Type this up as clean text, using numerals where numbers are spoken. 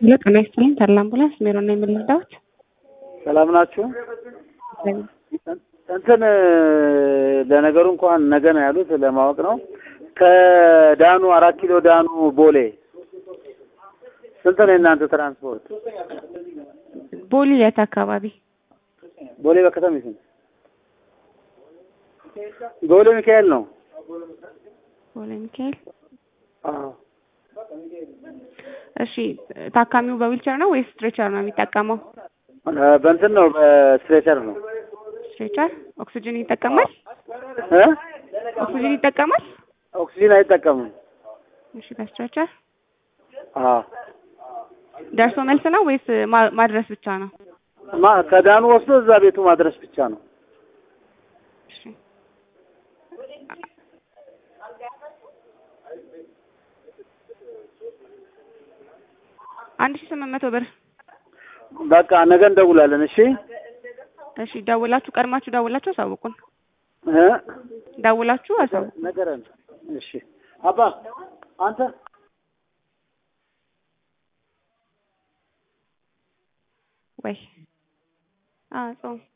ለቀና ይስጥልኝ ተድላ አምቡላንስ ሜሮን ነው የምልዳውት። ሰላም ናችሁ? እንትን ለነገሩ እንኳን ነገ ነው ያሉት ለማወቅ ነው። ከዳኑ 4 ኪሎ ዳኑ ቦሌ ስንት ነው እናንተ ትራንስፖርት? ቦሌ የት አካባቢ? ቦሌ በከተማ ይስን ቦሌ ሚካኤል ነው። ቦሌ ሚካኤል። አዎ። እሺ ታካሚው በዊልቸር ነው ወይስ ስትሬቸር ነው የሚጠቀመው? በእንትን ነው በስትሬቸር ነው። ስትሬቸር ኦክሲጅን ይጠቀማል? ኦክሲጅን ይጠቀማል? ኦክሲጅን አይጠቀምም። እሺ በስትሬቸር። አዎ። ደርሶ መልስ ነው ወይስ ማድረስ ብቻ ነው? ከዳኑ ወስዶ እዛ ቤቱ ማድረስ ብቻ ነው። እሺ 1800 ብር። በቃ ነገ እንደውላለን። እሺ እሺ ደውላችሁ ቀድማችሁ ደውላችሁ አሳውቁን። ደውላችሁ አሳውቁን። ነገረን። እሺ አባ አንተ ወይ ጾም